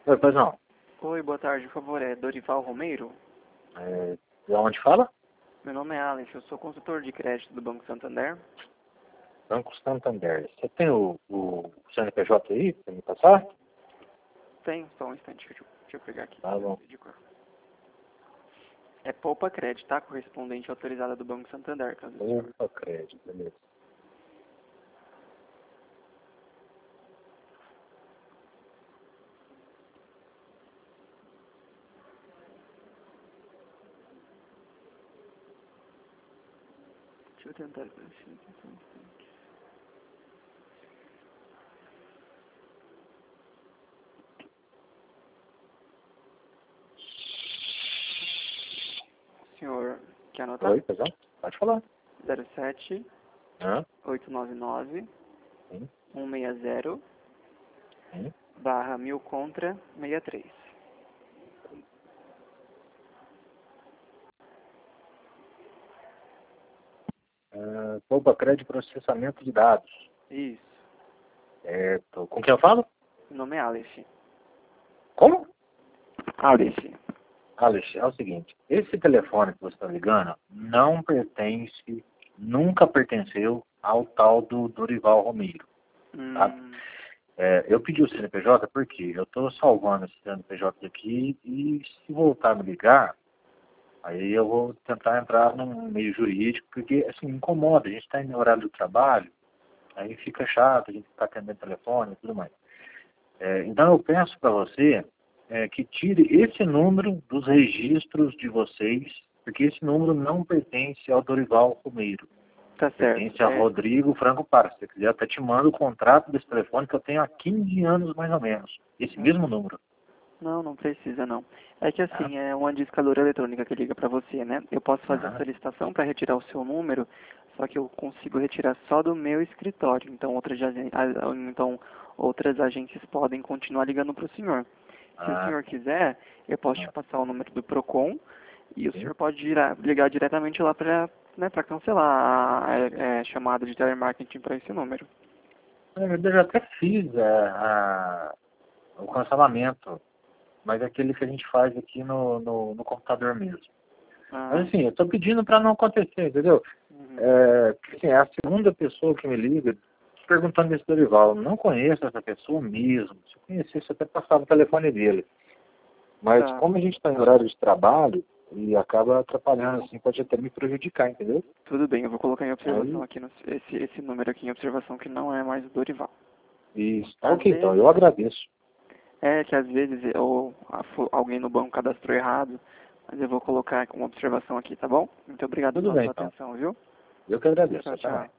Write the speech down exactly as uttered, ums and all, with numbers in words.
Oi, pois não. Oi, boa tarde, por favor, é Dorival Romeiro? É, de onde fala? Meu nome é Alex, eu sou consultor de crédito do Banco Santander. Banco Santander. Você tem o, o C N P J aí para me passar? Tem, só um instante, deixa eu, deixa eu pegar aqui. Tá bom. É Poupa Crédito, tá? Correspondente autorizada do Banco Santander, caso o senhor... Opa, crédito, beleza. Deixa eu tentar... Deixa eu tentar um instante. O senhor quer anotar? Oi, pois não? Pode falar. zero sete Hã? oito nove nove Sim, um seis zero sim. barra mil contra sessenta e três. Uh, Poupa crédito e processamento de dados. Isso. Certo. Com quem eu falo? Meu nome é Aleph. Como? Aleph. Alex, é o seguinte, esse telefone que você está ligando não pertence, nunca pertenceu ao tal do Dorival Romeiro, tá? Hum, É, eu pedi o C N P J porque eu estou salvando esse C N P J aqui e se voltar a me ligar, aí eu vou tentar entrar num meio jurídico, porque assim, incomoda, a gente está em horário do trabalho, aí fica chato, a gente está atendendo telefone e tudo mais. É, então eu peço para você é, que tire esse número dos registros de vocês, porque esse número não pertence ao Dorival Romeiro. tá certo. Pertence a É, Rodrigo Franco Parra. Se você quiser, até te mando o contrato desse telefone que eu tenho há quinze anos mais ou menos. Esse mesmo número. não, não precisa não. É que Tá? assim, é uma discadora eletrônica que liga para você, né? Eu posso fazer a Ah, solicitação para retirar o seu número, só que eu consigo retirar só do meu escritório. Então outras, agen- a- então, outras agências podem continuar ligando para o senhor. Se o ah, senhor quiser, eu posso te ah, passar o número do Procon e o sim. senhor pode gira- ligar diretamente lá para né, para cancelar a, é, chamada de telemarketing para esse número. Eu já até fiz é, a, o cancelamento, mas é aquele que a gente faz aqui no, no, no computador mesmo. Mas Ah, assim, eu estou pedindo para não acontecer, entendeu? uhum. É, porque, assim, é a segunda pessoa que me liga perguntando desse Dorival. Eu não conheço essa pessoa mesmo. Se eu conhecesse, eu até passava o telefone dele. Mas Tá. como a gente está em horário de trabalho, e acaba atrapalhando, assim, pode até me prejudicar, entendeu? Tudo bem, eu vou colocar em observação Aí, aqui, no, esse, esse número aqui em observação que não é mais o Dorival. isso. Tá Às ok, então, vezes, eu agradeço. é que às vezes ou a- fo- alguém no banco cadastrou errado, mas eu vou colocar uma observação aqui, tá bom? Muito obrigado Tudo pela bem, sua então. atenção, viu? Eu que agradeço. Tchau, Até mais. tchau.